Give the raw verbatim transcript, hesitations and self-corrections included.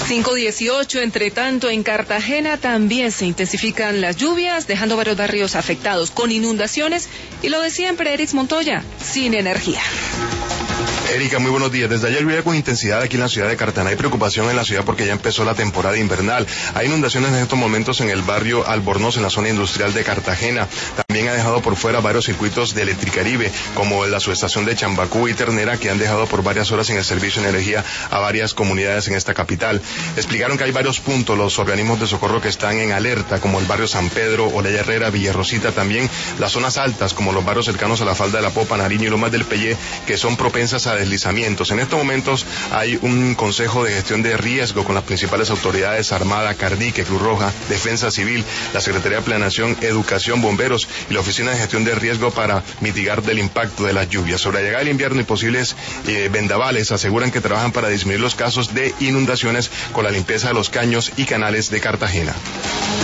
cinco dieciocho, entre tanto, en Cartagena también se intensifican las lluvias, dejando varios barrios afectados con inundaciones y lo de siempre, Eric Montoya, sin energía. Erika, muy buenos días. Desde ayer llueve con intensidad aquí en la ciudad de Cartagena. Hay preocupación en la ciudad porque ya empezó la temporada invernal. Hay inundaciones en estos momentos en el barrio Albornoz, en la zona industrial de Cartagena. También ha dejado por fuera varios circuitos de Electricaribe, como la subestación de Chambacú y Ternera, que han dejado por varias horas sin el servicio de energía a varias comunidades en esta capital. Explicaron que hay varios puntos, los organismos de socorro que están en alerta, como el barrio San Pedro, Olaya Herrera, Villarrosita, también las zonas altas, como los barrios cercanos a la falda de la Popa, Nariño y Lomas del Pellé, que son propensas a deslizamientos. En estos momentos hay un consejo de gestión de riesgo con las principales autoridades: Armada, Cardique, Cruz Roja, Defensa Civil, la Secretaría de Planeación, Educación, Bomberos y la Oficina de Gestión de Riesgo para mitigar del impacto de las lluvias. Sobre la llegada del invierno y posibles eh, vendavales, aseguran que trabajan para disminuir los casos de inundaciones con la limpieza de los caños y canales de Cartagena.